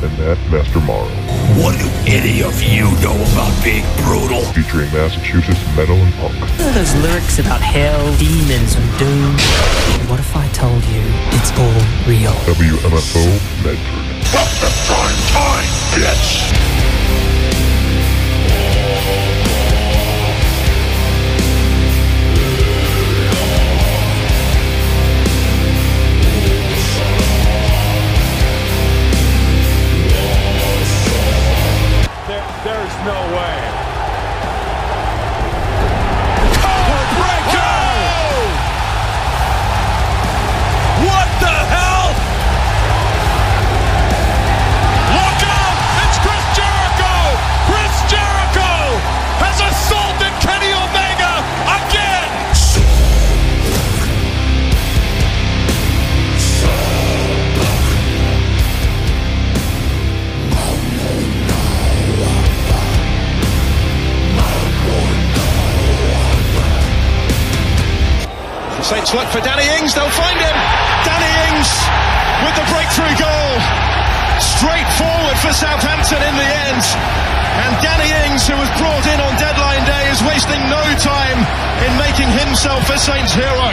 and Matt Master Morrow. What do any of you know about being brutal? Featuring Massachusetts metal and punk. Those lyrics about hell, demons, and doom. What if I told you it's all real? WMFO Medford. Up the prime time, bitch! There's no way. Codebreaker! What the hell? Look out! It's Chris Jericho! Chris Jericho has assaulted Kenny Omega again! Saints look for Danny Ings, they'll find him. Danny Ings with the breakthrough goal. Straight forward for Southampton in the end. And Danny Ings, who was brought in on deadline day, is wasting no time in making himself a Saints hero.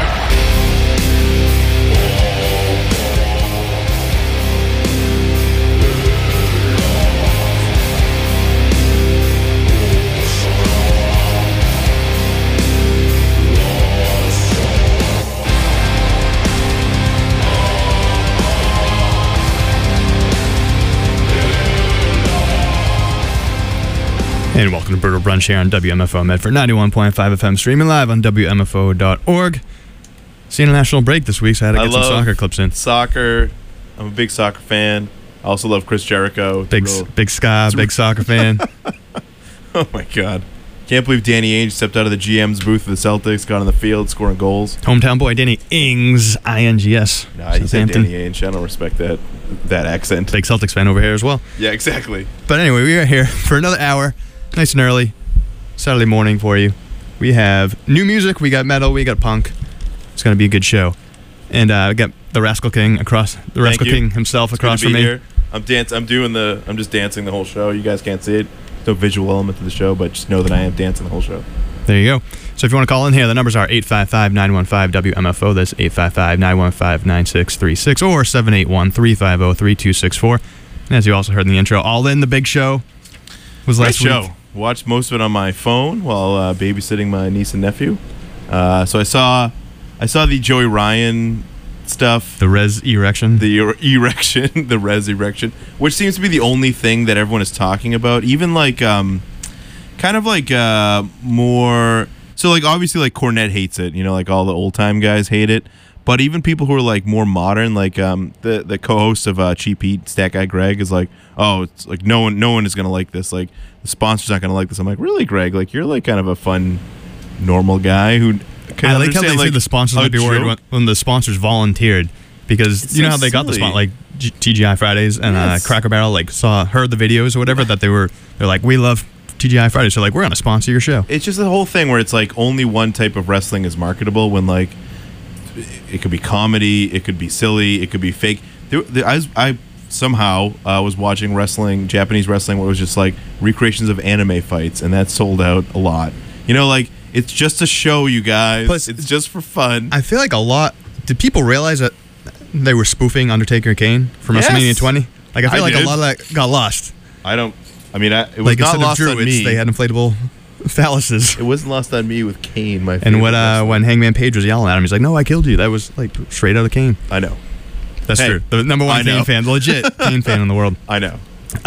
And welcome to Brutal Brunch here on WMFO Medford 91.5 FM, streaming live on WMFO.org. It's the international break this week, so I had to get some soccer clips in. Soccer. I'm a big soccer fan. I also love Chris Jericho. Big soccer fan. Oh my God. Can't believe Danny Ainge stepped out of the GM's booth of the Celtics, got on the field, scoring goals. Hometown boy Danny Ings, I-N-G-S. Nah, he said Danny Ainge. I don't respect that accent. Big Celtics fan over here as well. Yeah, exactly. But anyway, we are here for another hour, nice and early, Saturday morning for you. We have new music, we got metal, we got punk. It's going to be a good show. And we got the Rascal King King himself across from me. Here. I'm just dancing the whole show. You guys can't see it. No visual element to the show, but just know that I am dancing the whole show. There you go. So if you want to call in here, the numbers are 855-915-WMFO. That's 855-915-9636 or 781-350-3264. And as you also heard in the intro, All In, the big show, was last week. Watched most of it on my phone while babysitting my niece and nephew. So I saw the Joey Ryan stuff. The Res Erection. The erection. The Res Erection. Which seems to be the only thing that everyone is talking about. Even like, kind of like more... So like obviously like Cornette hates it. You know, like all the old time guys hate it. But even people who are like more modern, like the co-host of Cheap Heat, Stat Guy Greg, is like, oh, it's like no one is gonna like this. Like the sponsor's not gonna like this. I'm like, really, Greg? Like you're like kind of a fun, normal guy who. I like how they say the sponsors might be worried when the sponsors volunteered, because you know how they got the sponsor, like TGI Fridays and Cracker Barrel, like heard the videos or whatever that they're like, we love TGI Fridays, so like we're gonna sponsor your show. It's just the whole thing where it's like only one type of wrestling is marketable, when like it could be comedy, it could be silly, it could be fake. I somehow was watching wrestling, Japanese wrestling, where it was just like recreations of anime fights, and that sold out a lot. You know, like it's just a show, you guys. Plus, it's just for fun. I feel like did people realize that they were spoofing Undertaker and Kane from WrestleMania 20? Like I feel like a lot of that got lost. It was not lost on me. They had inflatable phalluses. It wasn't lost on me with Kane, my favorite. And when Hangman Page was yelling at him, he's like, "No, I killed you." That was like straight out of Kane. I know. That's true. The number one Kane fan, the legit Kane fan in the world. I know.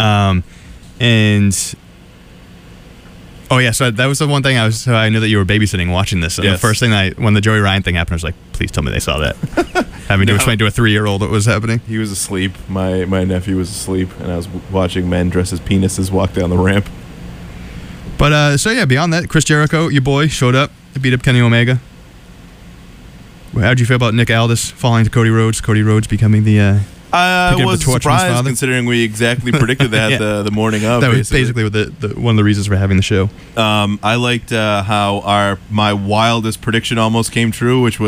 And oh yeah, so that was the one thing I knew that you were babysitting watching this. And the first thing when the Joey Ryan thing happened, I was like, please tell me they saw that. Having to explain to a 3-year-old what was happening. He was asleep. My nephew was asleep, and I was watching men dress as penises walk down the ramp. But so yeah, beyond that, Chris Jericho, your boy, showed up to beat up Kenny Omega. How'd you feel about Nick Aldis falling to Cody Rhodes? Cody Rhodes becoming the I was surprised considering we exactly predicted that the morning of. That was basically one of the reasons for having the show. I liked how my wildest prediction almost came true, which was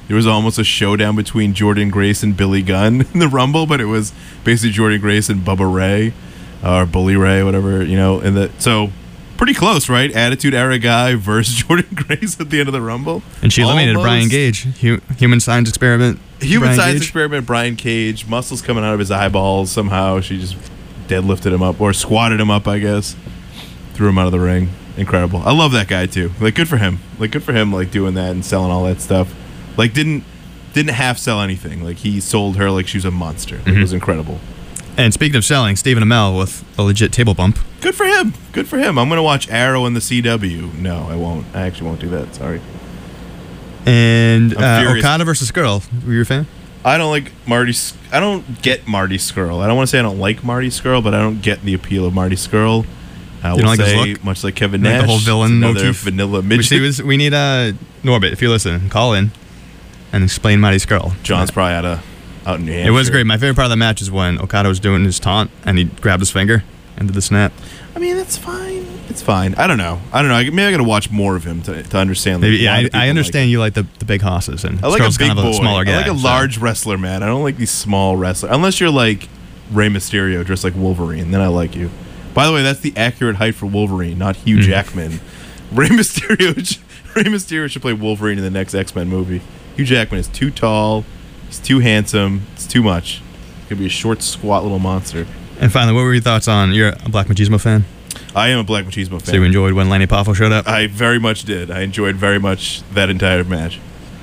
there was almost a showdown between Jordan Grace and Billy Gunn in the Rumble, but it was basically Jordan Grace and Bubba Ray, or Bully Ray, whatever, so pretty close, right? Attitude Era guy versus Jordan Grace at the end of the Rumble. And she eliminated Almost. Brian Gage. Human science experiment. Human Brian science Gage. experiment, Brian Cage, muscles coming out of his eyeballs somehow. She just deadlifted him up, or squatted him up, I guess. Threw him out of the ring. Incredible. I love that guy, too. Like, good for him. Like, doing that and selling all that stuff. Like, didn't half sell anything. Like, he sold her like she was a monster. It was incredible. And speaking of selling, Stephen Amell with a legit table bump. Good for him. Good for him. I'm going to watch Arrow in the CW. No, I won't. I actually won't do that. Sorry. And I'm furious. Okada versus Skrull. Were you a fan? I don't get Marty Skrull. I don't want to say I don't like Marty Skrull, but I don't get the appeal of Marty Skrull. I will don't like his say, look? much like Kevin Like Nash, the whole villain it's another motif? vanilla midget. We need Norbit, if you listen, call in and explain Mighty Skrull. John's probably out in New Hampshire. It was great. My favorite part of the match is when Okada was doing his taunt and he grabbed his finger and did the snap. I mean, that's fine. It's fine. I don't know. Maybe I got to watch more of him to understand. Maybe, why people I understand like you like the big hosses, and I like a Skrull's big kind of boy. a smaller guy. I like a large wrestler, man. I don't like these small wrestlers. Unless you're like Rey Mysterio dressed like Wolverine, then I like you. By the way, that's the accurate height for Wolverine, not Hugh Jackman. Rey Mysterio should play Wolverine in the next X-Men movie. Hugh Jackman is too tall. He's too handsome. It's too much. He could be a short, squat little monster. And finally, what were your thoughts on? You're a Black Machismo fan, I am a Black Machismo fan. so you enjoyed when Lanny Poffo showed up, I very much did. I enjoyed very much that entire match.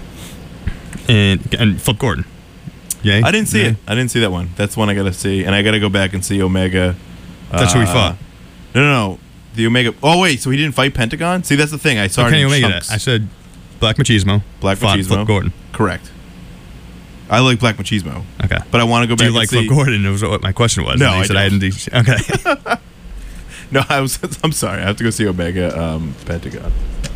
and Flip Gordon. Yay? I didn't see Yay? it. I didn't see that one. That's one I got to see, and I got to go back and see Omega. That's who he fought. No. The Omega. Oh wait, so he didn't fight Pentagon? See, that's the thing. I saw it Kenny in Omega. chunks. I said Black Machismo. Black fought Machismo. Flip Gordon. Correct. I like Black Machismo, Okay. but I want to go back. Do you and like see. Flip Gordon? It was what my question was. No, and you I said don't. Okay. No, I'm sorry. I have to go see Omega Pentagon.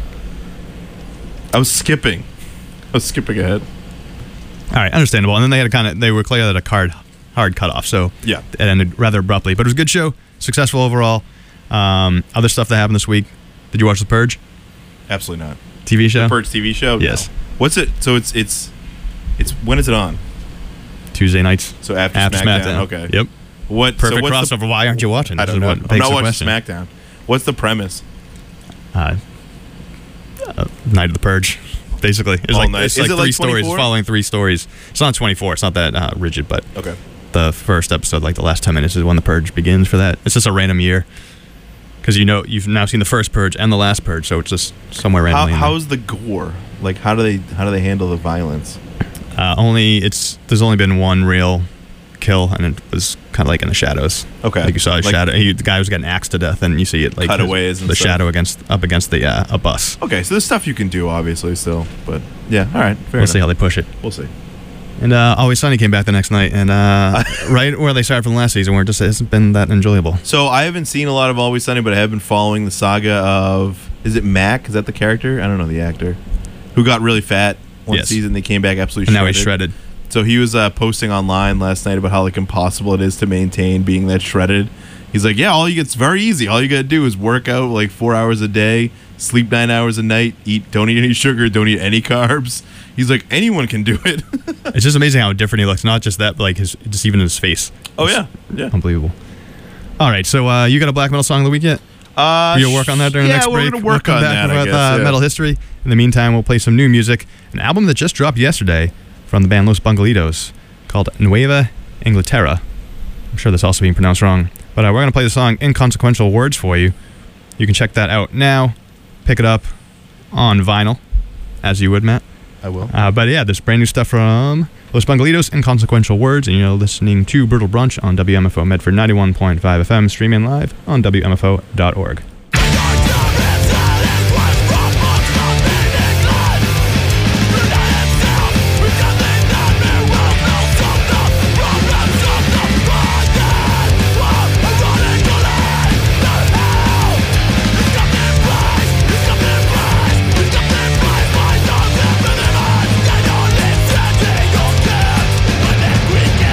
I was skipping ahead. All right, understandable. And then they were clearly at a hard cutoff, so Yeah. it ended rather abruptly. But it was a good show, successful overall. Other stuff that happened this week. Did you watch The Purge Absolutely not. TV show? The Purge TV show. No. Yes. What's it? So it's when is it on? Tuesday nights. So after SmackDown. Okay. Yep. What? Perfect so what's crossover. Why aren't you watching? I This don't is know. what I'm begs not the watching question. SmackDown. What's the premise? Night of the Purge, basically. It's All like night. it's Is like it three like stories. 24? It's following three stories. It's not 24. It's not that rigid, but Okay. the first episode, like the last 10 minutes, is when the Purge begins. For that, it's just a random year. Because you've now seen the first Purge and the last Purge, so it's just somewhere randomly. in there. How's the gore? Like how do they handle the violence? There's only been one real kill, and it was kind of like in the shadows. Okay. Like you saw his Like- shadow. The guy was getting axed to death, and you see it like Cutaways and the stuff. shadow up against the a bus. Okay, so there's stuff you can do obviously still, but yeah, all right, fair We'll see how enough. they push it. We'll see. And Always Sunny came back the next night, and right where they started from last season, where it just hasn't been that enjoyable. So I haven't seen a lot of Always Sunny, but I have been following the saga of, is it Mac? Is that the character? I don't know the actor who got really fat one Yes. season. They came back absolutely And shredded. now he's shredded. So he was posting online last night about how like impossible it is to maintain being that shredded. He's like, yeah, it's very easy. All you gotta do is work out like 4 hours a day, sleep 9 hours a night, don't eat any sugar, don't eat any carbs. He's like, anyone can do it. It's just amazing how different he looks. Not just that, but like just even his face. Oh It's yeah. unbelievable. All right, so you got a black metal song of the week yet? You'll work on that during the next break. Yeah, we're gonna work we'll on come back that. I with guess, yeah. metal history. In the meantime, we'll play some new music. An album that just dropped yesterday from the band Los Bungalitos called Nueva Inglaterra. I'm sure that's also being pronounced wrong. But we're going to play the song Inconsequential Words for you. You can check that out now. Pick it up on vinyl, as you would, Matt. I will. But yeah, this brand new stuff from Los Bungalitos, Inconsequential Words, and you're listening to Brutal Brunch on WMFO Medford 91.5 FM, streaming live on WMFO.org.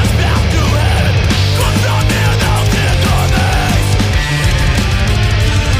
Confounded, they'll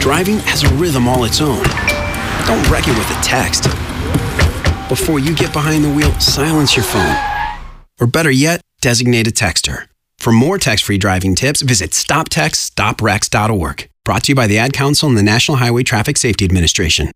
Driving has a rhythm all its own. Don't wreck it with a text. Before you get behind the wheel, silence your phone. Or better yet, designate a texter. For more text-free driving tips, visit stoptextstoprex.org. Brought to you by the Ad Council and the National Highway Traffic Safety Administration.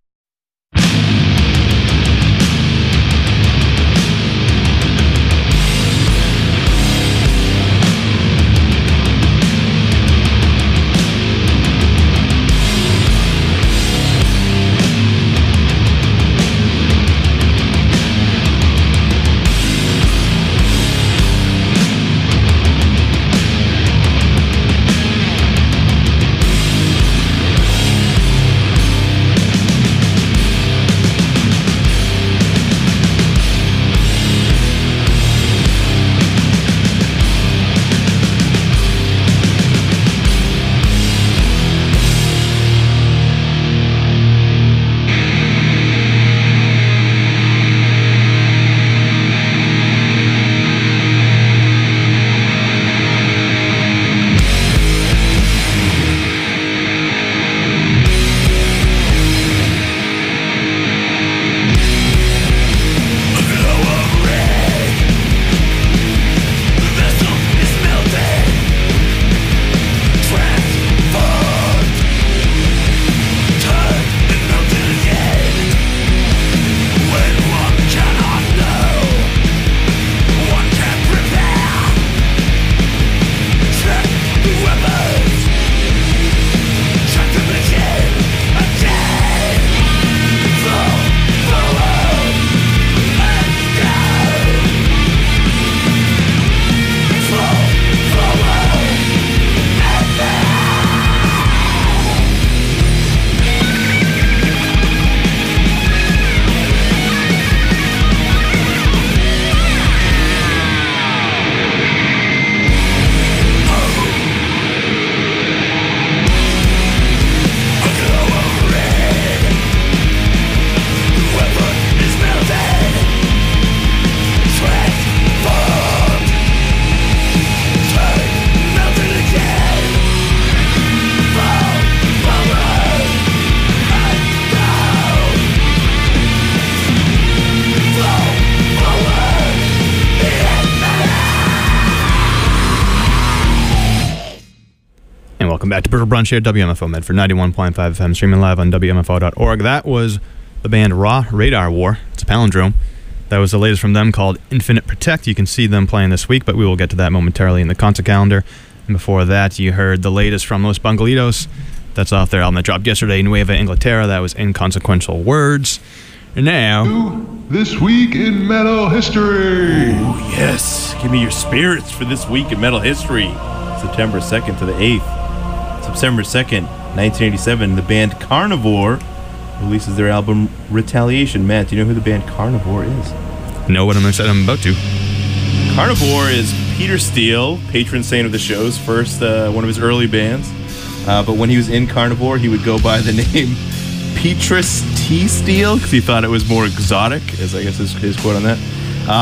Welcome back to Brutal Brunch here at WMFO Medford 91.5 FM, streaming live on WMFO.org. That was the band Raw Radar War. It's a palindrome. That was the latest from them called Infinite Protect. You can see them playing this week, but we will get to that momentarily in the concert calendar. And before that, you heard the latest from Los Bangalitos. That's off their album that dropped yesterday, Nueva Inglaterra. That was Inconsequential Words. And now, This Week in Metal History. Oh, yes. Give me your spirits for this week in metal history. September 2nd to the 8th. September 2nd, 1987, the band Carnivore releases their album Retaliation. Matt, do you know who the band Carnivore is? know what I'm about to. Carnivore is Peter Steele, patron saint of the show's first, one of his early bands. But when he was in Carnivore, he would go by the name Petrus T. Steele because he thought it was more exotic, is I guess his quote on that.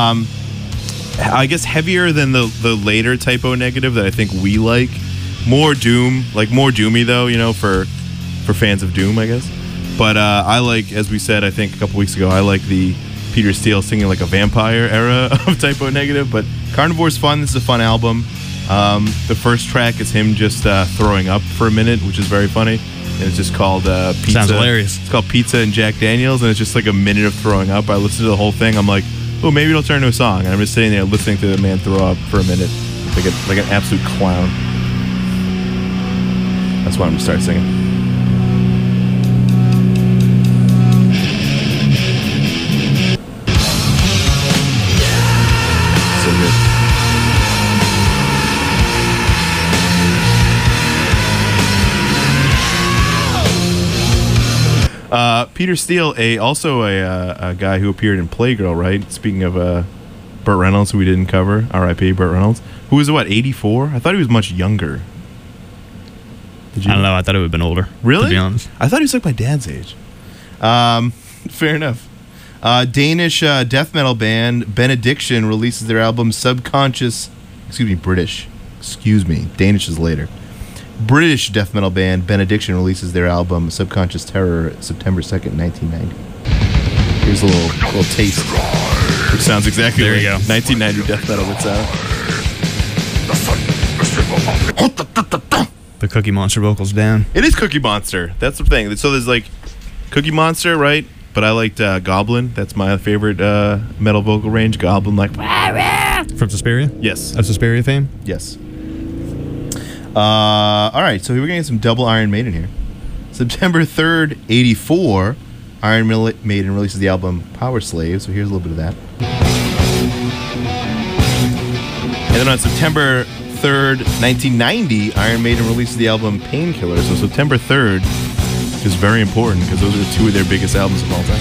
I guess heavier than the later Typo Negative that I think we like. More Doom, like more doomy though, you know, for fans of Doom, I guess. But I like, as we said, I think a couple weeks ago, I like the Peter Steele singing like a vampire era of Typo Negative. But Carnivore's fun. This is a fun album. The first track is him just throwing up for a minute, which is very funny. And it's just called Pizza. Sounds hilarious. It's called Pizza and Jack Daniels, and it's just like a minute of throwing up. I listened to the whole thing. I'm like, oh, maybe it'll turn into a song. And I'm just sitting there listening to the man throw up for a minute, like an absolute clown. That's why I'm gonna start singing. So good. Peter Steele, also a guy who appeared in Playgirl, right? Speaking of Burt Reynolds, who we didn't cover, R.I.P. Burt Reynolds, who was what, 84? I thought he was much younger. I don't know. I thought it would have been older. Really? To be honest. I thought he was like my dad's age. Fair enough. Danish death metal band Benediction releases their album British. Excuse me. Danish is later. British death metal band Benediction releases their album Subconscious Terror September 2nd, 1990. Here's a little taste. Which sounds exactly There like you go. 1990 death metal would sound. The Cookie Monster vocals down. It is Cookie Monster. That's the thing. So there's like Cookie Monster, right? But I liked Goblin. That's my favorite metal vocal range. Goblin, like, From Suspiria? yes. Of Suspiria fame? Yes. All right, so we're going to get some double Iron Maiden here. September 3rd, 84, Iron Maiden releases the album Power Slave. So here's a little bit of that. And then on September 3rd, 1990, Iron Maiden releases the album Painkiller. So September 3rd is very important because those are two of their biggest albums of all time.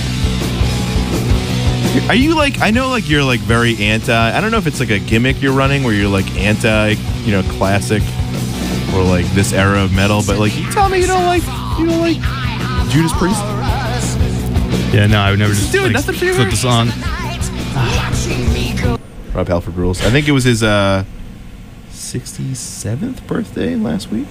Are you like, I know like you're like very anti, I don't know if it's like a gimmick you're running where you're like anti, classic or like this era of metal, but like you tell me you don't like Judas Priest? Yeah, no, I would never just doing nothing for you, flip man? the song. Rob Halford rules. I think it was his 67th birthday last week.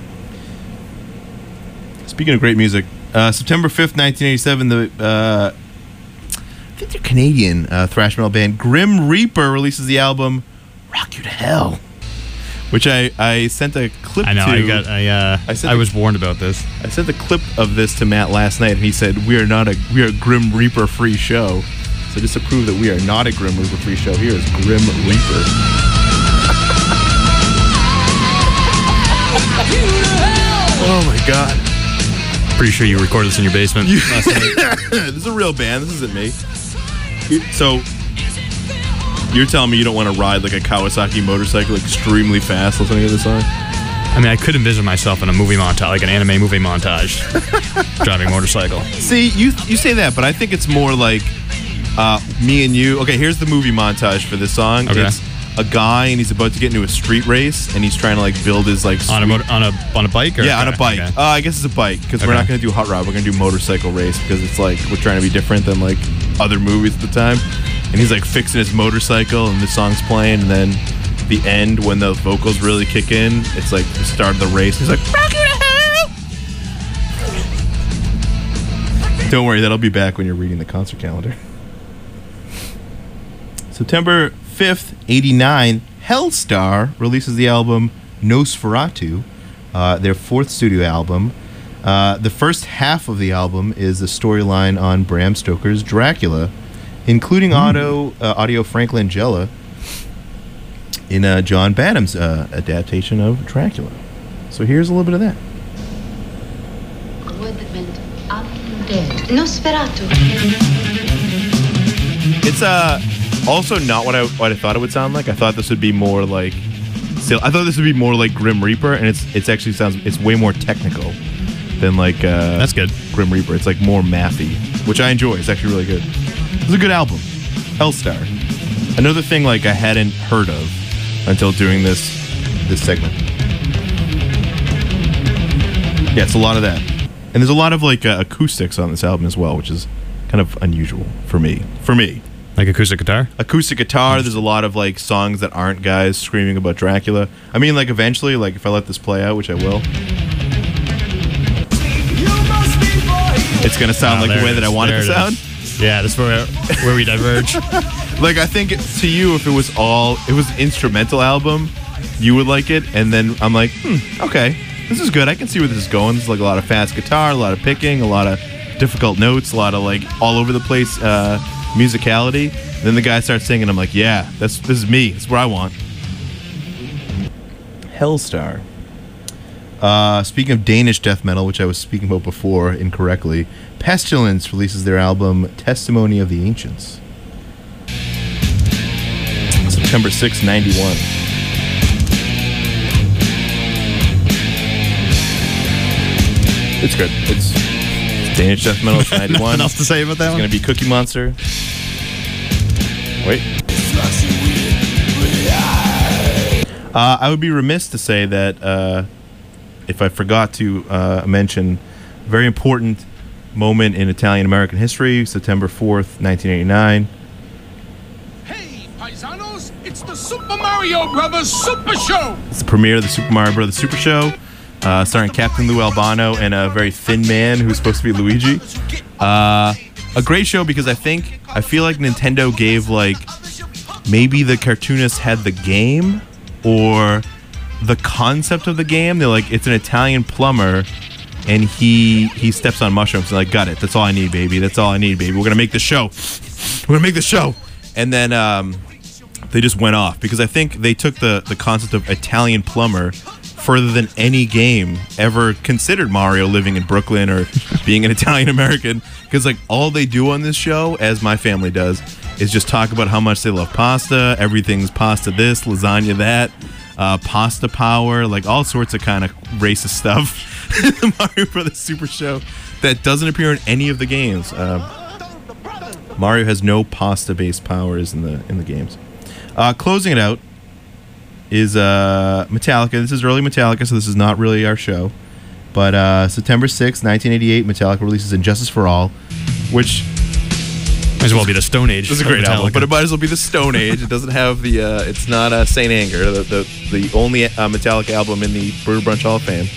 Speaking of great music, September 5th, 1987, I think they're Canadian thrash metal band Grim Reaper releases the album Rock You to Hell, which I sent a clip I know, to. I was warned about this. I sent a clip of this to Matt last night, and he said, we are a Grim Reaper free show. So just to prove that we are not a Grim Reaper free show, here is Grim Reaper. Oh my god. Pretty sure you recorded this in your basement last night. This is a real band. This isn't me. So, you're telling me you don't want to ride like a Kawasaki motorcycle extremely fast listening to this song? I mean, I could envision myself in a movie montage, like an anime movie montage, driving a motorcycle. See, you say that, but I think it's more like me and you. Okay, here's the movie montage for this song. Okay. It's a guy and he's about to get into a street race and he's trying to like build his like On a bike? Or? yeah, on a bike. Okay. I guess it's a bike because we're Okay. not going to do hot rod. We're going to do motorcycle race because it's like we're trying to be different than like other movies at the time. And he's like fixing his motorcycle and the song's playing, and then the end when the vocals really kick in, it's like the start of the race. He's like, "Rock you to hell!" Don't worry, that'll be back when you're reading the concert calendar. September 5th, 89, Hellstar releases the album Nosferatu, their fourth studio album. The first half of the album is the storyline on Bram Stoker's Dracula, including audio Frank Langella in John Badham's adaptation of Dracula. So here's a little bit of that. Nosferatu. It's also not what I thought it would sound like. I thought this would be more like Grim Reaper, and it's actually it's way more technical than like That's good. Grim Reaper. It's like more mathy, which I enjoy. It's actually really good. It's a good album. Hellstar. Another thing like I hadn't heard of until doing this segment. Yeah, it's a lot of that. And there's a lot of like acoustics on this album as well, which is kind of unusual for me. Like acoustic guitar? Acoustic guitar, there's a lot of like songs that aren't guys screaming about Dracula. I mean, like eventually, like if I let this play out, which I will, it's gonna sound like the way that I want it to sound. Yeah, that's where we diverge. Like I think to you, if it was an instrumental album, you would like it, and then I'm like, okay, this is good. I can see where this is going. It's like a lot of fast guitar, a lot of picking, a lot of difficult notes, a lot of like all over the place musicality. And then the guy starts singing. I'm like, yeah, this is me. It's where I want. Hellstar. Speaking of Danish death metal, which I was speaking about before incorrectly, Pestilence releases their album Testimony of the Ancients. September 6, 91. It's good. It's Danish death metal. It's 91. Nothing else to say about that It's one? going to be Cookie Monster. Wait. I would be remiss to say that if I forgot to mention a very important moment in Italian-American history, September 4th, 1989. Hey, paisanos, it's the Super Mario Brothers Super Show! It's the premiere of the Super Mario Bros. Super Show. starring Captain Lou Albano and a very thin man who's supposed to be Luigi. A great show because I feel like Nintendo gave like maybe the cartoonist had the game or the concept of the game. They're like, it's an Italian plumber and he steps on mushrooms. They're like, got it. That's all I need, baby. That's all I need, baby. We're gonna make the show. We're gonna make the show. And then they just went off because I think they took the concept of Italian plumber further than any game ever considered Mario living in Brooklyn or being an Italian American, because like all they do on this show, as my family does, is just talk about how much they love pasta. Everything's pasta this, lasagna that, pasta power, like all sorts of kind of racist stuff. The Mario Brothers Super Show that doesn't appear in any of the games. Mario has no pasta-based powers in the games. Closing it out is Metallica. This is early Metallica, so this is not really our show. But September 6th, 1988, Metallica releases Injustice for All, which might as well be the Stone Age. It's a great album, but it might as well be the Stone Age. It doesn't have the. It's not Saint Anger, the only Metallica album in the Brew Brunch Hall of Fame.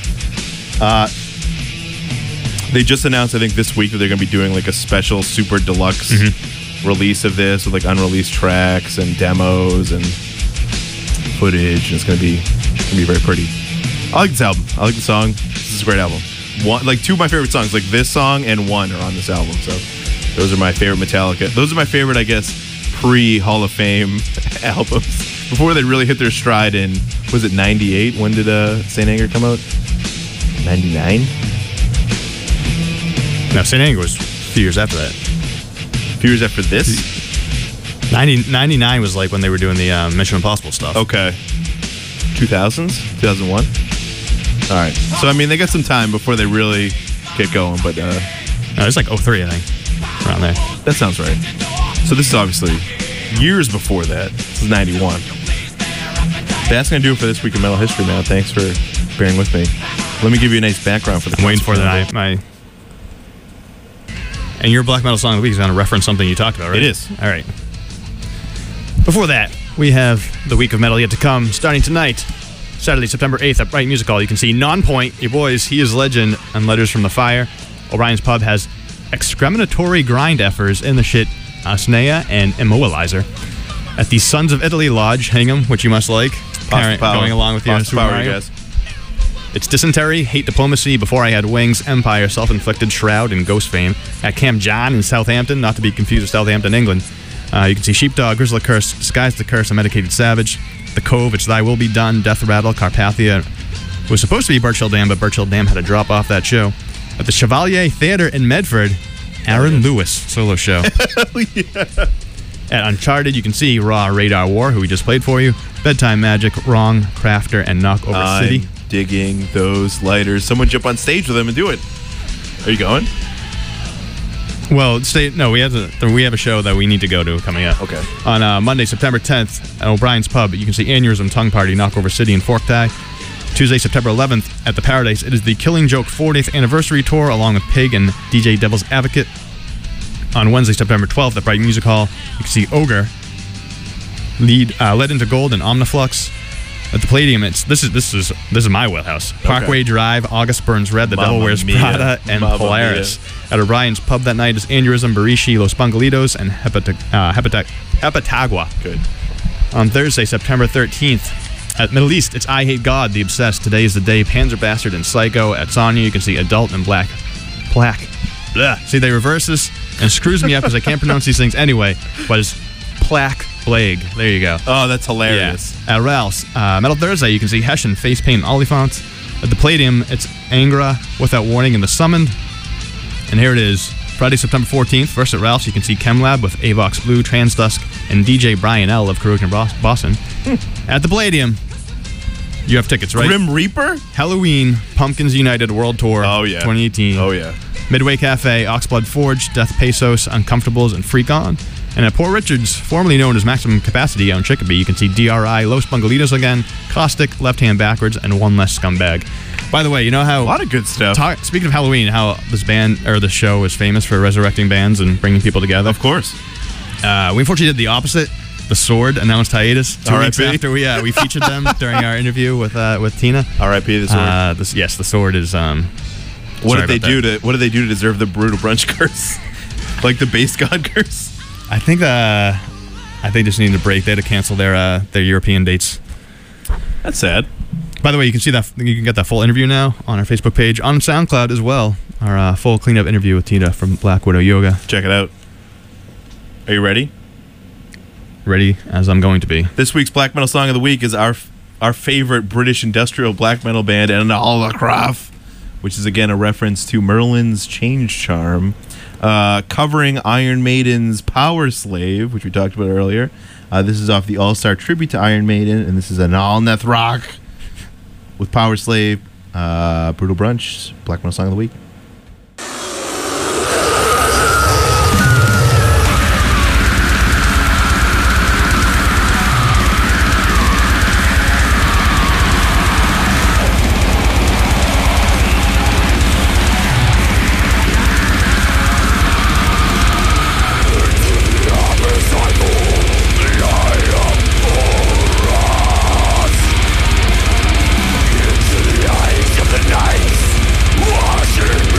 They just announced, I think, this week that they're going to be doing like a special super deluxe release of this with like unreleased tracks and demos and footage, and it's gonna be very pretty. I like this album. I like the song. This is a great album. Two of my favorite songs, like this song and One, are on this album. So those are my favorite Metallica. Those are my favorite, I guess, pre-Hall of Fame albums. Before they really hit their stride in, was it 98? When did Saint Anger come out? 99? No, Saint Anger was a few years after that. A few years after this? 99 was like when they were doing the Mission Impossible stuff. Okay. 2000s? 2001? All right. So, I mean, they got some time before they really get going, but... no, it's like 03, I think. Around there. That sounds right. So this is obviously years before that. This is 91. That's going to do it for this week in Metal History now. Thanks for bearing with me. Let me give you a nice background for the... I'm waiting for my... And your Black Metal Song of the Week is going to reference something you talked about, right? It is. All right. Before that, we have the week of metal yet to come. Starting tonight, Saturday, September 8th at Bright Music Hall, you can see Nonpoint, your boys, He Is Legend, and Letters from the Fire. O'Brien's Pub has excrementory grind effers in the shit, Snea and Immobilizer. At the Sons of Italy Lodge, Hingham, which you must like. Going along with you, Super Mario. Guys. It's Dysentery, Hate Diplomacy, Before I Had Wings, Empire, Self-Inflicted, Shroud, and Ghost Fame. At Camp John in Southampton, not to be confused with Southampton, England. You can see Sheepdog, Grizzly Curse, Skies the Curse, A Medicated Savage. The Cove, It's Thy Will Be Done, Death Rattle, Carpathia. It was supposed to be Birch Hill Dam, but Birch Hill Dam had to drop off that show. At the Chevalier Theatre in Medford, Aaron Lewis solo show. Yeah. At Uncharted, you can see Raw, Radar War, who we just played for you. Bedtime Magic, Wrong, Crafter, and Knockover City. Digging those lighters. Someone jump on stage with them and do it. Are you going? Well, we have a show that we need to go to coming up. Okay. On Monday, September 10th, at O'Brien's Pub, you can see Aneurysm Tongue Party, Knockover City, and Fork Tie. Tuesday, September 11th, at the Paradise, it is the Killing Joke 40th Anniversary Tour, along with Pig and DJ Devil's Advocate. On Wednesday, September 12th, at Bright Music Hall, you can see Ogre, Led Into Gold, and Omniflux. At the Palladium, this is my wheelhouse. Parkway Drive, August Burns Red, The Devil Wears Prada, and Polaris. At O'Brien's Pub that night is Aneurysm, Barishi, Los Bungalitos, and Hepatagua. Good. On Thursday, September 13th, at Middle East, it's I Hate God, The Obsessed, Today is the Day, Panzer Bastard, and Psycho. At Sonya, you can see Adult and Black. Blah. See, they reverse this and screws me up because I can't pronounce these things anyway, but it's Plaque Plague. There you go. Oh, that's hilarious. Yeah. At Ralph's, Metal Thursday, you can see Hessian, Face Paint, and Oliphant. At the Palladium, it's Angra, Without Warning, and The Summoned. And here it is. Friday, September 14th, first at Ralph's, you can see Chemlab with Avox Blue, Transdusk, and DJ Brian L. of Corrosion Boston. At the Palladium, you have tickets, right? Grim Reaper? Halloween, Pumpkins United World Tour 2018. Oh, yeah. Midway Cafe, Oxblood Forge, Death Pesos, Uncomfortables, and Freak On. And at Port Richards, formerly known as Maximum Capacity out in Chicopee, you can see DRI, Los Bungalitos again, Caustic, Left Hand Backwards, and One Less Scumbag. By the way, you know how... A lot of good stuff. Speaking of Halloween, how this band, or this show is famous for resurrecting bands and bringing people together? Of course. We unfortunately did the opposite. The Sword announced hiatus 2 weeks R.I.P. after we featured them during our interview with Tina. R.I.P. The Sword. The Sword is. What did they do to deserve the brutal brunch curse? Like the base god curse? I think they just needed a break. They had to cancel their European dates. That's sad. By the way, you can see that you can get that full interview now on our Facebook page, on SoundCloud as well. Our full cleanup interview with Tina from Black Widow Yoga. Check it out. Are you ready? Ready as I'm going to be. This week's Black Metal Song of the Week is our favorite British industrial black metal band, Anhalacraft, which is again a reference to Merlin's Change Charm, covering Iron Maiden's Power Slave, which we talked about earlier. This is off the All-Star Tribute to Iron Maiden, and this is Anhalacraft with Power Slave, Brutal Brunch, Black Metal Song of the Week. Watching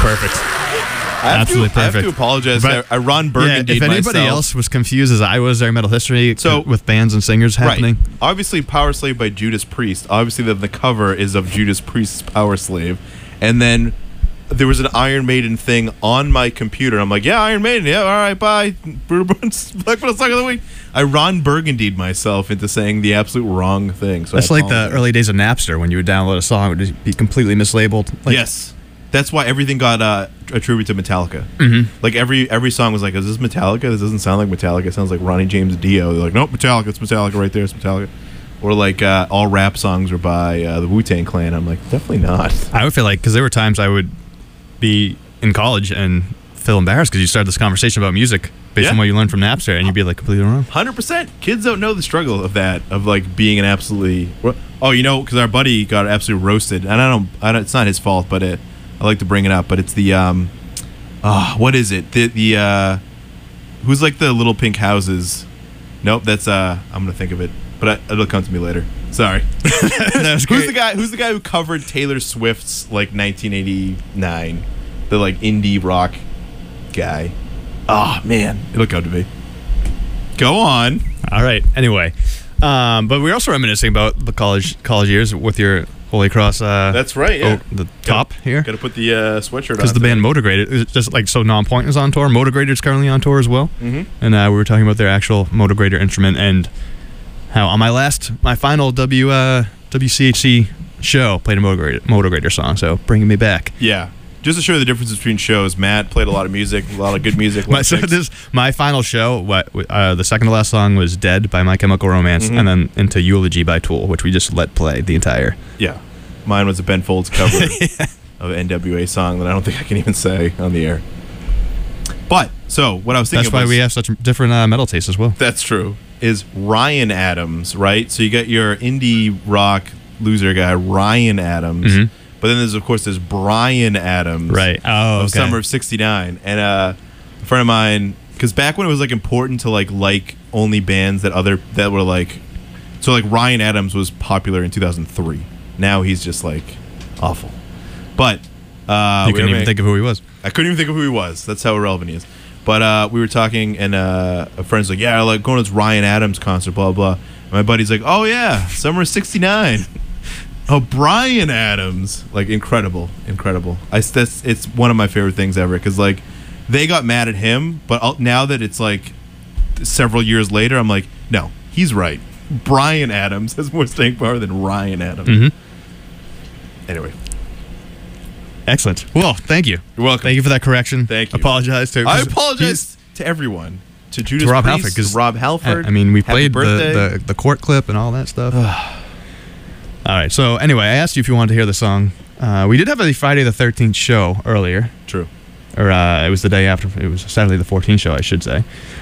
Perfect. Absolutely I have perfect. to apologize. But- I Ron Burgundy if anybody myself. else was confused as I was during Metal History So- with bands and singers happening, Right. Obviously, Power Slave by Judas Priest. Obviously, the cover is of Judas Priest's Power Slave. And then there was an Iron Maiden thing on my computer. I'm like, yeah, Iron Maiden. Yeah, all right, bye. Brutal Bunch, Black Metal Song of the Week. I Ron Burgundied myself into saying the absolute wrong thing. So that's I like the apologize. early days of Napster when you would download a song, it would just be completely mislabeled. Like, Yes. That's why everything got attributed to Metallica. Mm-hmm. Like every song was like, is this Metallica? This doesn't sound like Metallica. It sounds like Ronnie James Dio. They're like, nope, Metallica. It's Metallica right there. It's Metallica. Or like all rap songs were by the Wu-Tang Clan. I'm like, definitely not. I would feel like, because there were times I would be in college and feel embarrassed because you started this conversation about music based on what you learned from Napster, and you'd be like completely wrong. 100%. Kids don't know the struggle of that, of like being an absolutely. Oh, you know, because our buddy got absolutely roasted, and I don't. It's not his fault, but I like to bring it up. But it's the what is it? The who's like the little pink houses? Nope, that's I'm gonna think of it, but it'll come to me later. Sorry. That's Who's the guy? Who's the guy who covered Taylor Swift's like 1989, the like indie rock guy? Oh man, it'll come to me. Go on. All right. Anyway, but we're also reminiscing about the college years with your Holy Cross. That's right. Yeah. The top here. Got to put the sweatshirt on. Because the band Motograted, it's just like so. Non-Point is on tour. Motograted is currently on tour as well. Mm-hmm. And we were talking about their actual Motograder instrument and how on my final WCHC show played a Motograder song. So bringing me back. Yeah. Just to show the difference between shows, Matt played a lot of music, a lot of good music. My final show, the second to last song was "Dead" by My Chemical Romance, Mm-hmm. and then into "Eulogy" by Tool, which we just let play the entire. Yeah. Mine was a Ben Folds cover of an NWA song that I don't think I can even say on the air. But, so, what I was thinking That's why we have such different metal tastes as well. That's true. Is Ryan Adams, right? So you got your indie rock loser guy, Ryan Adams. Mhm. But then there's Brian Adams. Right. Oh, Of okay. Summer of '69. And a friend of mine, because back when it was like important to like only bands that were like, so like Ryan Adams was popular in 2003. Now he's just like awful. But You couldn't even think of who he was. I couldn't even think of who he was. That's how irrelevant he is. But we were talking, and a friend's like, yeah, I like going to this Ryan Adams concert, blah, blah. And my buddy's like, oh, yeah, Summer of '69. Oh, Brian Adams. Like, incredible. It's one of my favorite things ever, because, like, they got mad at him, but now that it's, like, several years later, I'm like, no, he's right. Brian Adams has more staying power than Ryan Adams. Mm-hmm. Anyway. Excellent. Well, thank you. You're welcome. Thank you for that correction. Thank you. Apologize to. I apologize to everyone. To Judas To Rob Priest, Halford, 'cause to Rob Halford. I mean, we Happy played birthday. the court clip and all that stuff. All right. So anyway, I asked you if you wanted to hear the song. We did have a Friday the 13th show earlier. True. Or it was the day after. It was Saturday the 14th show, I should say.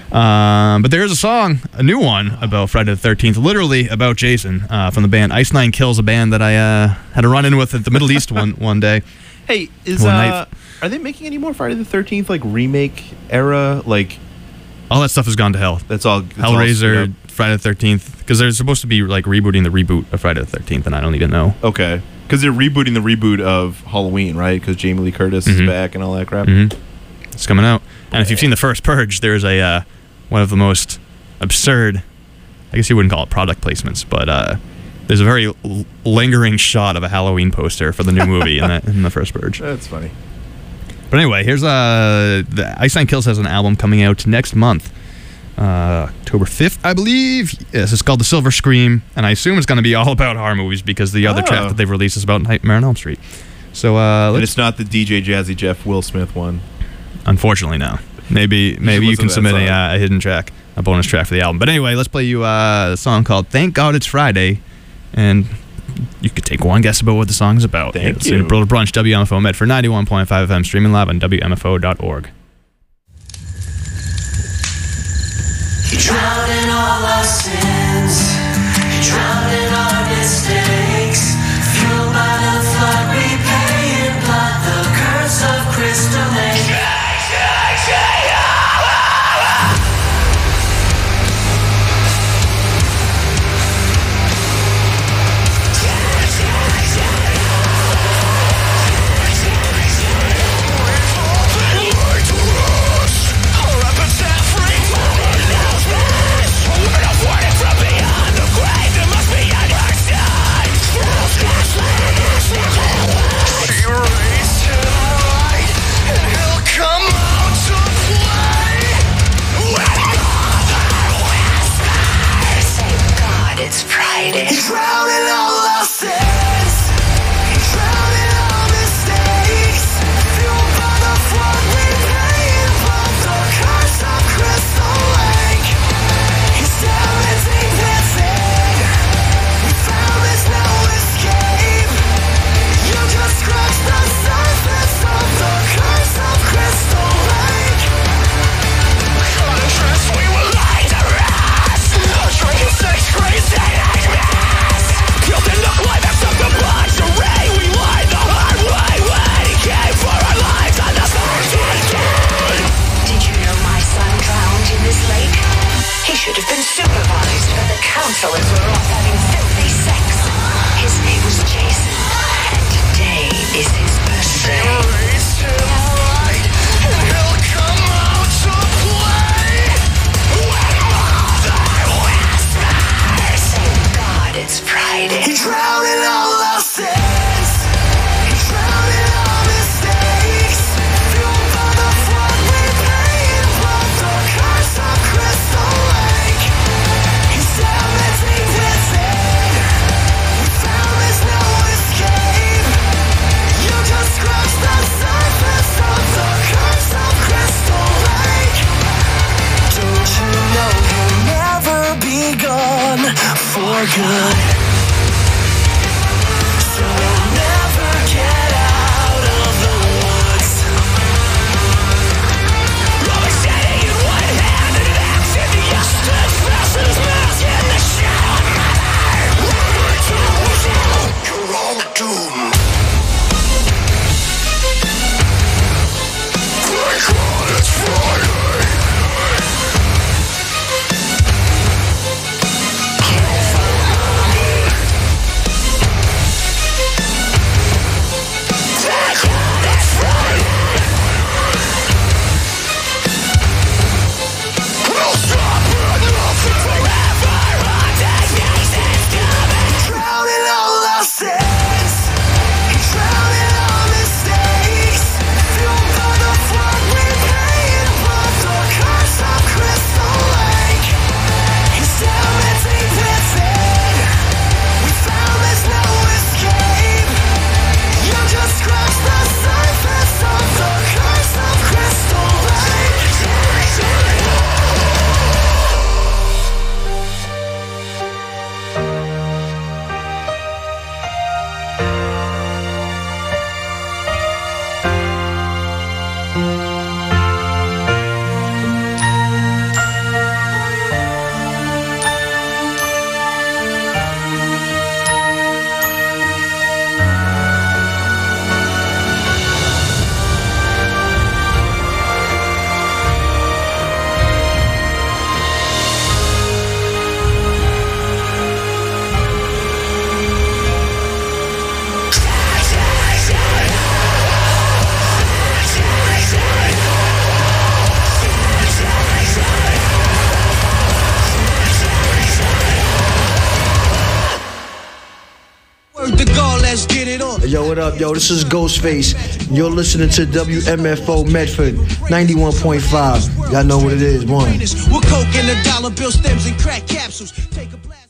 But there is a song, a new one, about Friday the 13th, literally about Jason from the band Ice Nine Kills, a band that I had a run-in with at the Middle East one day. Hey, are they making any more Friday the 13th like remake era? Like All that stuff has gone to hell. that's all. Hellraiser, Friday the 13th, because they're supposed to be like rebooting the reboot of Friday the 13th, and I don't even know. Okay, because they're rebooting the reboot of Halloween, right? Because Jamie Lee Curtis is back and all that crap. Mm-hmm. It's coming out. And if you've seen the first Purge, there's a one of the most absurd, I guess you wouldn't call it product placements, but there's a very lingering shot of a Halloween poster for the new movie in the first Purge. That's funny. But anyway, here's the Ice Nine Kills has an album coming out next month, October 5th, I believe. Yes, it's called The Silver Scream, and I assume it's going to be all about horror movies because the other track that they've released is about Nightmare on Elm Street. So And let's. it's not the DJ Jazzy Jeff Will Smith one. Unfortunately, no. Maybe you listen can to that submit song. a hidden track, a bonus track for the album. But anyway, let's play you a song called "Thank God It's Friday," and you could take one guess about what the song is about. Thank It's you. in Brutal Brunch, WMFO Medford 91.5 FM, streaming live on WMFO.org. He drowned in all our sins. He drowned in our mistakes. Fueled by the flood, we pay in blood the curse of Crystal Lake. good. So we'll never get out of the woods. Rubber standing in one hand and an axe in the other. Faces mask in the shadow. You're all doomed. Thank God it's Friday. Yo, what up, yo? This is Ghostface. You're listening to WMFO Medford 91.5. Y'all know what it is. One. With coke and the dollar bill stems and crack capsules. Take a blast.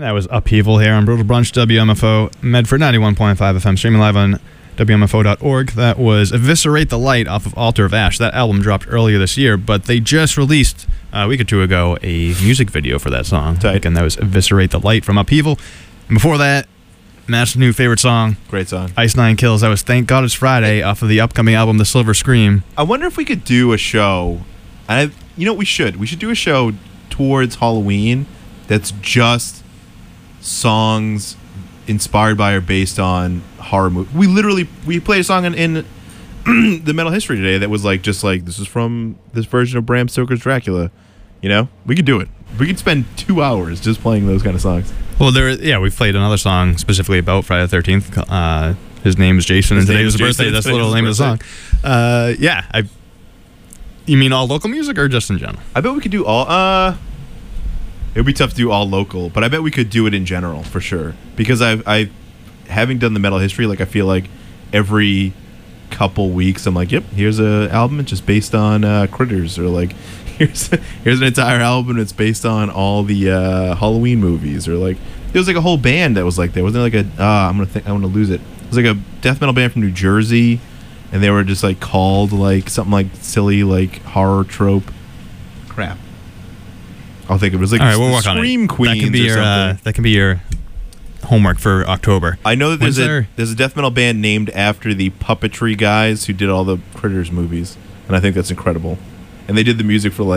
That was Upheaval here on Brutal Brunch, WMFO, Medford 91.5 FM, streaming live on WMFO.org. That was Eviscerate the Light off of Altar of Ash. That album dropped earlier this year, but they just released, a week or two ago, a music video for that song. Tight. Again, that was Eviscerate the Light from Upheaval. And before that, Matt's new favorite song, Great song. Ice Nine Kills. That was Thank God It's Friday off of the upcoming album, The Silver Scream. I wonder if we could do a show. You know what we should? We should do a show towards Halloween that's just songs inspired by or based on horror movies. We played a song in the Metal History today that was just like this is from this version of Bram Stoker's Dracula. You know, we could do it. We could spend 2 hours just playing those kind of songs. Well, we played another song specifically about Friday the 13th. His name is Jason, and today was his birthday. That's the little name of the song. You mean all local music or just in general? I bet we could do all. It would be tough to do all local, but I bet we could do it in general for sure. Because I having done the Metal History, I feel like every couple weeks I'm like, yep, here's a album just based on Critters, or here's an entire album that's based on all the Halloween movies, or there was a whole band that was like that. Wasn't it I'm gonna lose it. It was a death metal band from New Jersey, and they were just called something silly horror trope. Crap. I'll think it was all right, we'll work Scream on it. Queens That can be your homework for October. I know that there's a death metal band named after the puppetry guys who did all the Critters movies, and I think that's incredible. And they did the music for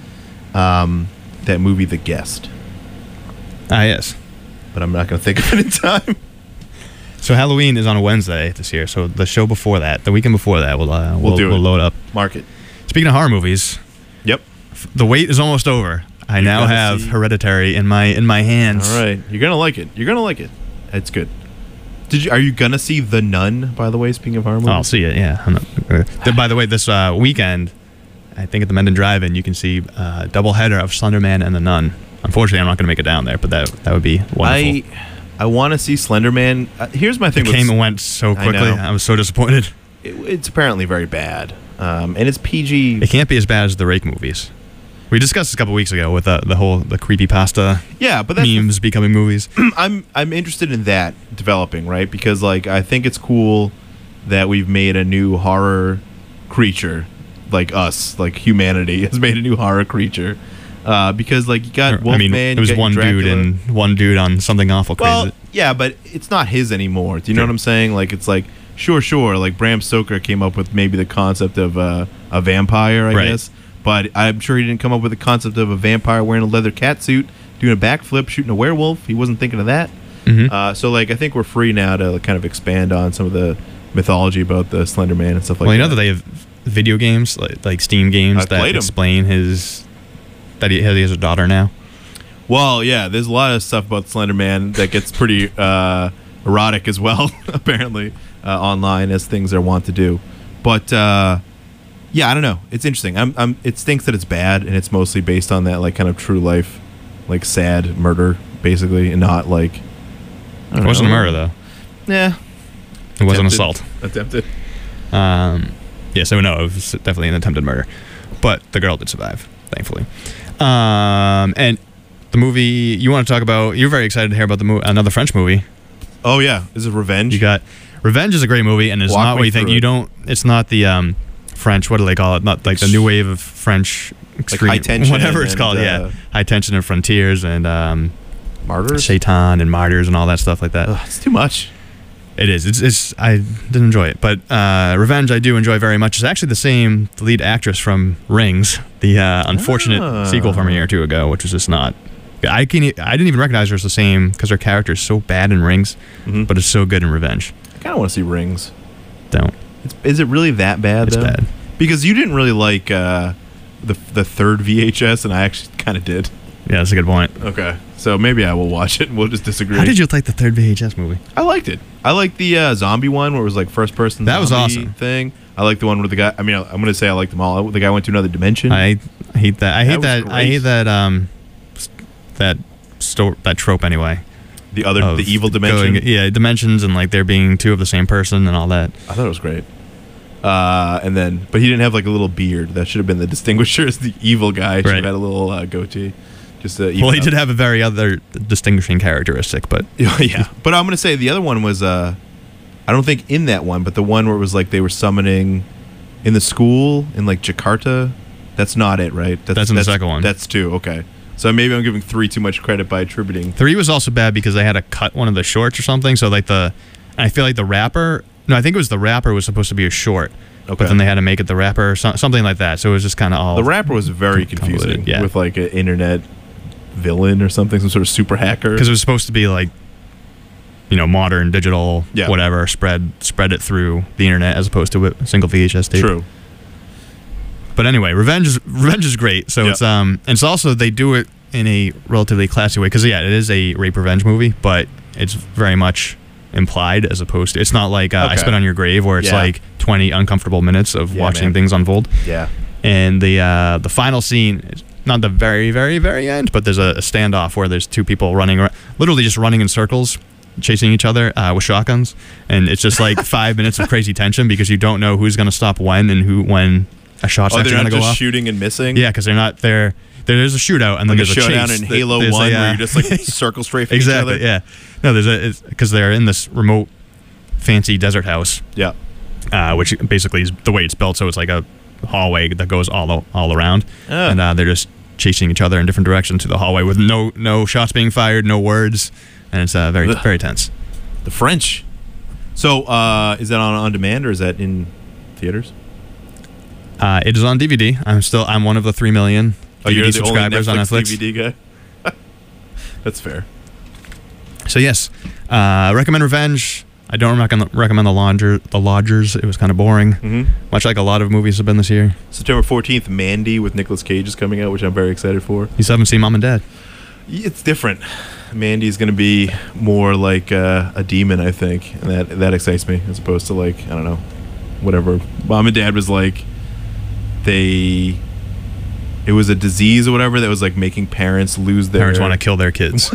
that movie The Guest. Ah, yes. But I'm not going to think of it in time. So Halloween is on a Wednesday this year. So the show before that, the weekend before that, we'll load up. Mark it. Speaking of horror movies, yep, the wait is almost over. I now have Hereditary in my hands. All right, you're gonna like it. It's good. Are you gonna see The Nun? By the way, speaking of horror movies, I'll see it. Yeah. By the way, this weekend, I think at the Mendon Drive-In, you can see a double header of Slender Man and The Nun. Unfortunately, I'm not going to make it down there, but that would be wonderful. I want to see Slender Man. Here's my thing. It came and went so quickly. I was so disappointed. It's apparently very bad, and it's PG. It can't be as bad as the Rake movies. We discussed this a couple weeks ago with the creepypasta but memes becoming movies. I'm interested in that developing, right? Because I think it's cool that we've made a new horror creature, humanity has made a new horror creature. Because you got Wolfman. It was one dude and one dude on something awful crazy. Well, yeah, but it's not his anymore. Do you know what I'm saying? It's sure. Bram Stoker came up with maybe the concept of a vampire, I guess. But I'm sure he didn't come up with the concept of a vampire wearing a leather catsuit, doing a backflip, shooting a werewolf. He wasn't thinking of that. Mm-hmm. So I think we're free now to kind of expand on some of the mythology about the Slender Man and stuff like that. Well, you know that they have video games, like Steam games, that explain that he has a daughter now? Well, yeah, there's a lot of stuff about Slender Man that gets pretty erotic as well, apparently, online, as things are wont to do. But yeah, I don't know. It's interesting. It stinks that it's bad, and it's mostly based on that kind of true life, sad murder, basically, and not It wasn't a murder though. Yeah. It was an assault. Attempted. Yeah, so no, it was definitely an attempted murder, but the girl did survive, thankfully. And the movie you want to talk about, you're very excited to hear about another French movie. Oh yeah, is it Revenge? You got Revenge is a great movie, and it's not what you think. It's not the French. What do they call it? Not the new wave of French extreme, High Tension, whatever it's called. High Tension and Frontiers and Martyrs, Shaitan and Martyrs and all that stuff like that. Ugh, it's too much. It is. It's. I didn't enjoy it, but Revenge I do enjoy very much. It's actually the lead actress from Rings, the unfortunate sequel from a year or two ago, which was just not. I didn't even recognize her as the same because her character is so bad in Rings, but it's so good in Revenge. I kind of want to see Rings. Don't. Is it really that bad? It's bad. Because you didn't really like the third VHS, and I actually kind of did. Yeah, that's a good point. Okay, so maybe I will watch it, and we'll just disagree. How did you like the third VHS movie? I liked it. I liked the zombie one where it was first person. That was awesome. Thing. I like the one where the guy. I mean, I'm going to say I like them all. The guy went to another dimension. I hate that. I hate that trope anyway. The evil dimension. Dimensions and there being two of the same person and all that. I thought it was great. But he didn't have a little beard. That should have been the distinguisher as the evil guy. Should have had a little goatee. Just to Well, he did have a very other distinguishing characteristic, but yeah. But I'm gonna say the other one was I don't think in that one, but the one where it was like they were summoning in the school in like Jakarta. That's not it, right? That's in the second one. That's 2. Okay. So maybe I'm giving 3 too much credit by attributing. 3 was also bad because they had to cut one of the shorts or something. So like I feel like the rapper. No, I think it was the rapper was supposed to be a short. Okay. But then they had to make it the rapper or something like that. So it was just kind of all. The rapper was very confusing. Yeah. With like an internet villain or something, some sort of super hacker. Because it was supposed to be like, modern digital whatever, spread it through the internet as opposed to a single VHS tape. True. But anyway, Revenge is great. So it's and it's also they do it in a relatively classy way because it is a rape revenge movie, but it's very much implied as opposed to it's not like I Spit on Your Grave where it's like 20 uncomfortable minutes of watching things unfold. Yeah. And the final scene is not the very, very, very end, but there's a standoff where there's 2 people literally just running in circles, chasing each other with shotguns, and it's just like 5 minutes of crazy tension because you don't know who's going to stop when and when a shot's actually going to go off. They're not just shooting and missing? Yeah, because they're not there. There's a shootout and then there's a showdown chase. in Halo 1 where you just like circle straight for each other. Exactly, yeah. No, there's because they're in this remote, fancy desert house. Yeah. Which basically is the way it's built, so it's like a hallway that goes all around, and they're just chasing each other in different directions through the hallway with no shots being fired, no words, and it's very very tense. The French. So is that on demand or is that in theaters? It is on DVD. I'm one of the 3 million DVD subscribers on Netflix. DVD guy. That's fair. So yes, recommend Revenge. I don't recommend The Lodgers. It was kind of boring, much like a lot of movies have been this year. September 14th, Mandy with Nicolas Cage is coming out, which I'm very excited for. You still haven't seen Mom and Dad? It's different. Mandy's going to be more like a demon, I think, and that excites me as opposed to like, I don't know, whatever. Mom and Dad was like, it was a disease or whatever that was like making parents lose their... Parents want to kill their kids.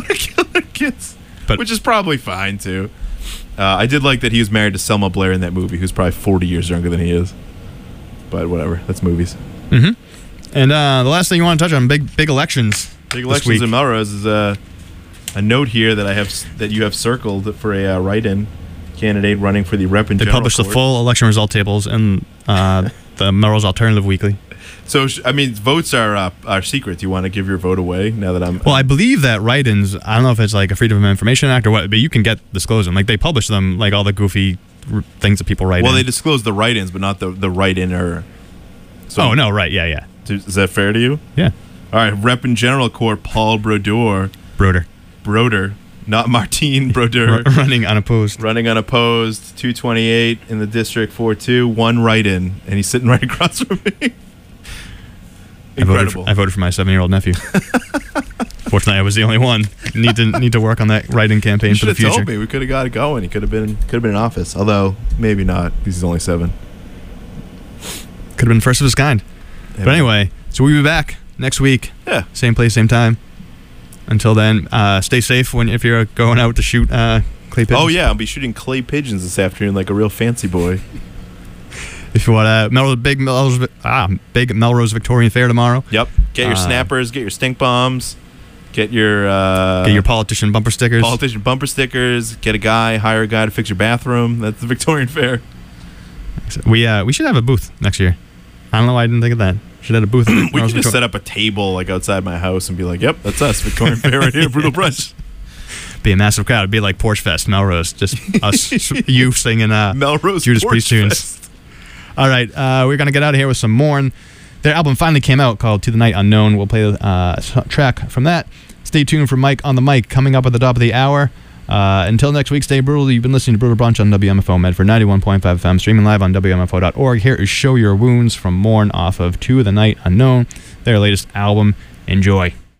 Which is probably fine, too. I did like that he was married to Selma Blair in that movie, who's probably 40 years younger than he is. But whatever, that's movies. Mm-hmm. And the last thing you want to touch on, big elections. Big elections in Melrose is a note here that you have circled for a write-in candidate running for the Rep and General published Court. the full election result tables in the Melrose Alternative Weekly. So, votes are secret. Do you want to give your vote away now that I'm... Well, I believe that write-ins, I don't know if it's like a Freedom of Information Act or what, but you can disclose them. Like, they publish them, like all the goofy things that people write in. Well, they disclose the write-ins, but not the write-in. So, no, right, yeah. Is that fair to you? Yeah. All right, Rep and General Court, Paul Broder, not Martine Broder. Running unopposed. 228 in the district, 4-2, 1 write-in, and he's sitting right across from me. Incredible. I voted for my 7-year-old nephew. Fortunately, I was the only one. Need to work on that write-in campaign for the future. Told me we could have got it going. He could have been in office, although maybe not because he's only 7. Could have been first of his kind. Yeah, but anyway, so we'll be back next week. Yeah. Same place, same time. Until then, stay safe if you're going out to shoot clay pigeons. Oh yeah, I'll be shooting clay pigeons this afternoon like a real fancy boy. If you want big Melrose Victorian Fair tomorrow. Yep. Get your snappers, get your stink bombs, get your politician bumper stickers. Get hire a guy to fix your bathroom. That's the Victorian Fair. We should have a booth next year. I don't know why I didn't think of that. Should have a booth. We could just set up a table like outside my house and be like, "Yep, that's us, Victorian Fair right here, Brutal Brunch." Be a massive crowd. It'd be like Porch Fest, Melrose. Just us, you singing Melrose Judas Porch Priest tunes. All right, we're gonna get out of here with some Mourn. Their album finally came out called To the Night Unknown. We'll play the track from that. Stay tuned for Mike on the Mic coming up at the top of the hour. Until next week, stay brutal. You've been listening to Brutal Brunch on WMFO Medford 91.5 FM, streaming live on WMFO.org. Here is Show Your Wounds from Mourn off of To the Night Unknown, their latest album. Enjoy.